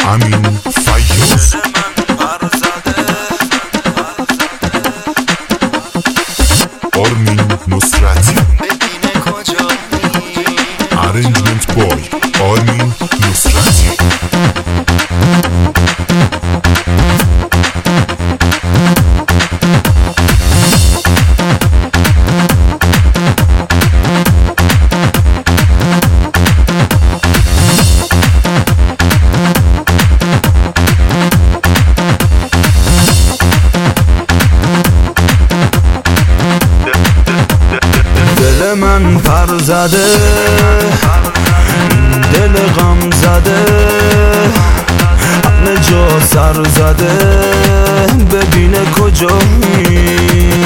امین فیاض آرمین نصرتی ارنجمنت بای آرمین نصرتی دل من پر زده، دل غم زده، همه جا سر زده، ببینه کجایی.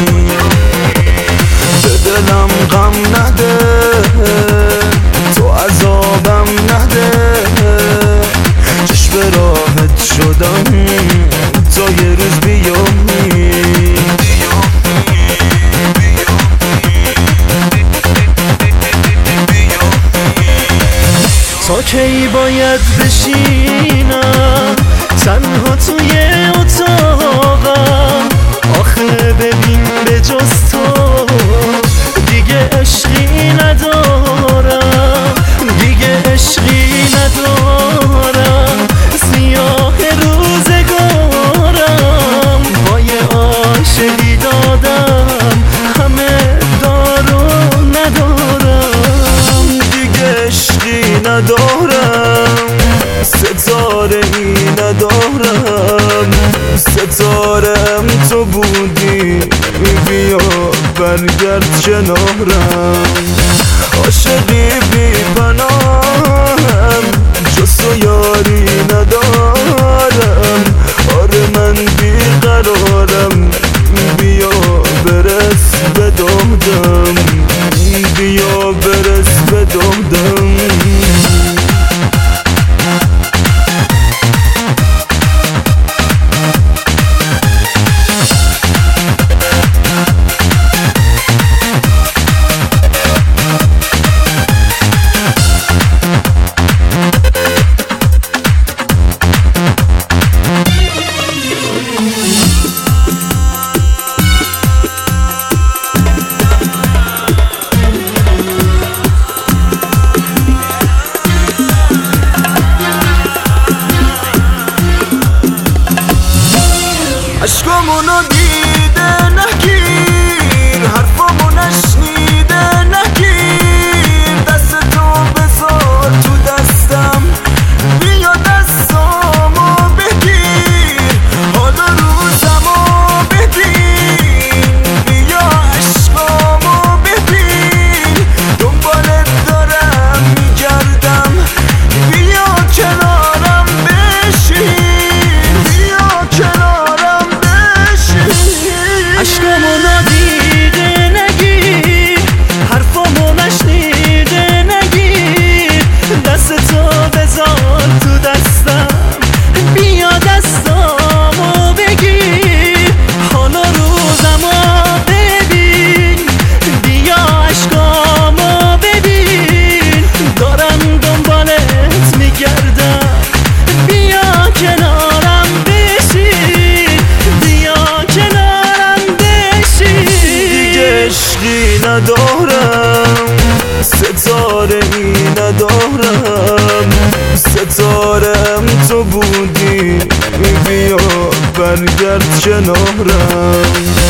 به دلم غم نده، تو عذابم نده، چشم راحت شدم تا یه روز بیایی. تا کی باید بشینم تنها توی اتاقم؟ آخه ببین به جز تو دیگه عشقی ندارم، دیگه عشقی ندارم. سیاه روزگارم با یه عاشقی دادم، همه دارو ندارم، دیگه عشقی ندارم، ستاره ای ندارم. ستارم تو بودی، بیا برگرد کنارم. عاشقی بی پناهم، جز تو یاری ندارم. آره من بی قرارم، بیا برس به دادم، بیا برس به دادم. عشقامونو دیده نگیر، حرفامو نشنیده نگیر. دست تو بذار تو دستم، بیا دستامو بگیر. حالا روزمو ببین، بیا عشقامو ببین. دنبالت دارم میگردم، بیا کنارم بشین، بیا کنارم. عشقامو ندیده نگیر، حرفامو نشنیده نگیر. دست تو بذار تو دستم، بیا دستامو بگیر. حالا روزمو ببین، بیا عشقامو ببین. دارم دنبالت میگردم، بیا کنارم بشین، بیا کنارم بشین. دیگه عشقی ندارم، ستاره ای ندارم. ستارم تو بودی، بیا برگرد کنارم.